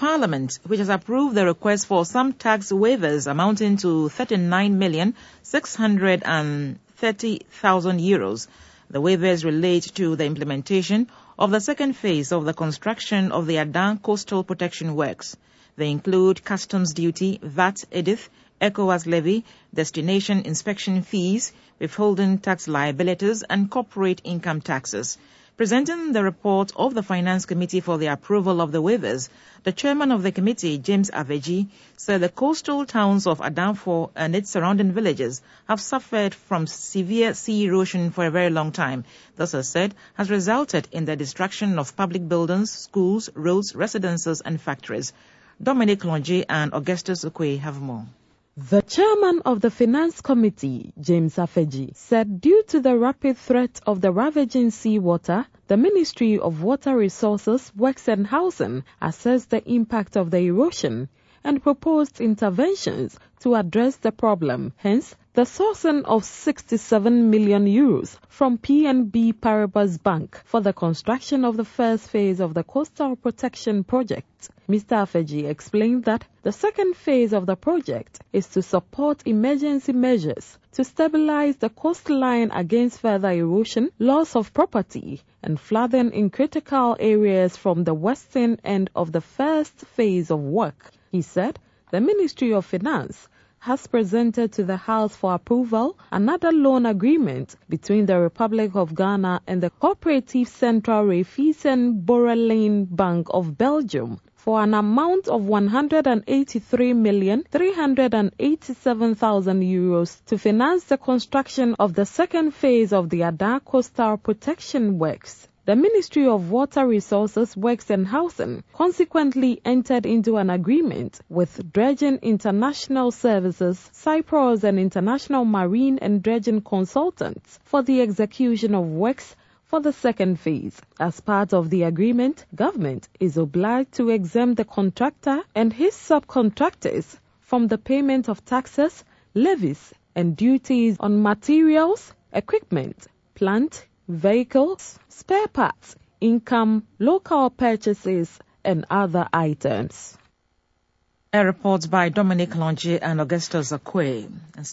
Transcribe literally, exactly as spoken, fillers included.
Parliament, which has approved the request for some tax waivers amounting to thirty-nine million six hundred thirty thousand euros. The waivers relate to the implementation of the second phase of the construction of the Adan Coastal Protection Works. They include customs duty, V A T, E D I T, ECOWAS levy, destination inspection fees, withholding tax liabilities, and corporate income taxes. Presenting the report of the Finance Committee for the approval of the waivers, the chairman of the committee, James Afeji, said the coastal towns of Adanfo and its surrounding villages have suffered from severe sea erosion for a very long time. This, as said, has resulted in the destruction of public buildings, schools, roads, residences, and factories. Dominic Longi and Augustus Ukwe have more. The chairman of the Finance Committee, James Afeji, said due to the rapid threat of the ravaging seawater, the Ministry of Water Resources, Works and Housing assessed the impact of the erosion and proposed interventions to address the problem. Hence, the sourcing of sixty-seven million euros from P N B Paribas Bank for the construction of the first phase of the Coastal Protection Project. Mister Afeji explained that the second phase of the project is to support emergency measures to stabilize the coastline against further erosion, loss of property, and flooding in critical areas from the western end of the first phase of work. He said the Ministry of Finance has presented to the House for approval another loan agreement between the Republic of Ghana and the Cooperative Central Raiffeisen Borrelijn Bank of Belgium for an amount of one hundred eighty-three million three hundred eighty-seven thousand euros to finance the construction of the second phase of the Adan Coastal Protection Works. The Ministry of Water Resources, Works and Housing consequently entered into an agreement with Dredging International Services, Cyprus and International Marine and Dredging Consultants for the execution of works for the second phase. As part of the agreement, government is obliged to exempt the contractor and his subcontractors from the payment of taxes, levies and duties on materials, equipment, plant, vehicles, spare parts, income, local purchases, and other items. A report by Dominic Longi and Augustus Akwe.